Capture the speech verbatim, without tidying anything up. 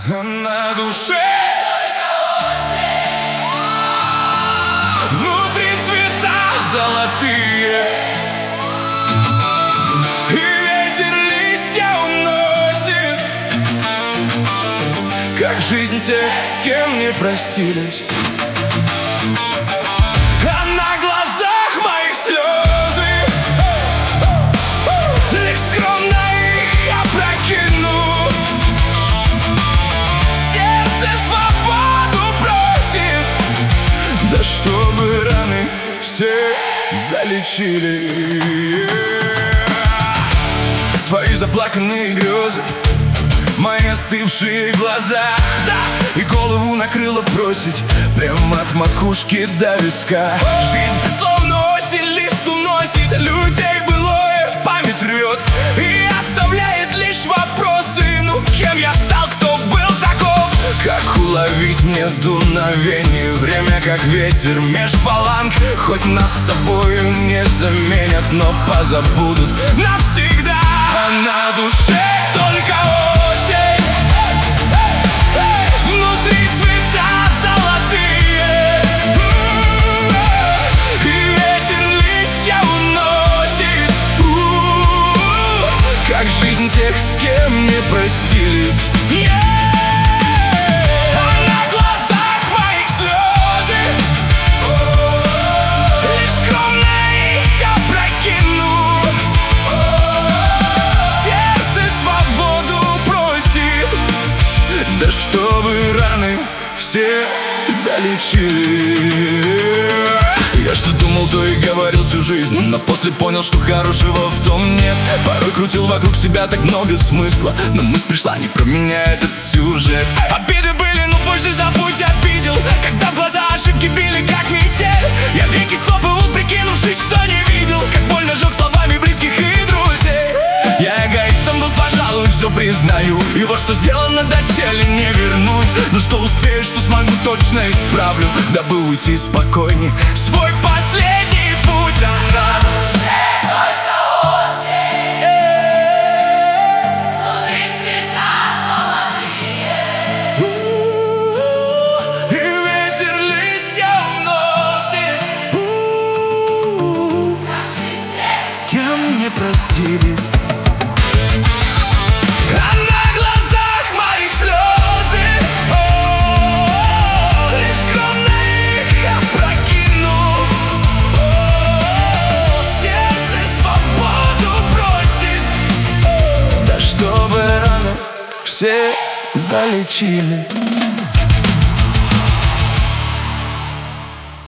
А на душе внутри цвета золотые, и ветер листья уносит, как жизнь тех, с кем не простились. А на глазах моих слезы, лишь скромно их опрокину. Сердце свободу просит, да чтобы раны все залечили. Твои заплаканные грезы, мои остывшие глаза, да, и голову накрыло бросить прямо от макушки до виска. Жизнь словно осень лист уносит, людей былое память рвет и оставляет лишь вопросы: ну кем я стал, кто был таков? Как уловить мне дуновение, время как ветер меж фаланг? Хоть нас с тобою не заменят, но позабудут навсегда. А на душе только осень, внутри цвета золотые, и ветер листья уносит, как жизнь тех, с кем не простились. Да чтобы раны все залечили. Я что думал, то и говорил всю жизнь, но после понял, что хорошего в том нет. Порой крутил вокруг себя так много смысла, но мысль пришла не про меня, этот сюжет. Обиды были, но больше забудь обидел, когда в глаза ошибки били как метель. Я веки схлопывал, прикинувшись, что не видел, как больно жег словами близких и друзей. Я эгоистом был, пожалуй, все признаю, и вот что сделано доселе не вернуть. Но что успею, что смогу, точно исправлю, дабы уйти спокойней свой последний путь. А на душе только осень, внутри цвета золотые, и ветер листья уносит, как жизнь тех, с кем не простились. Все залечили.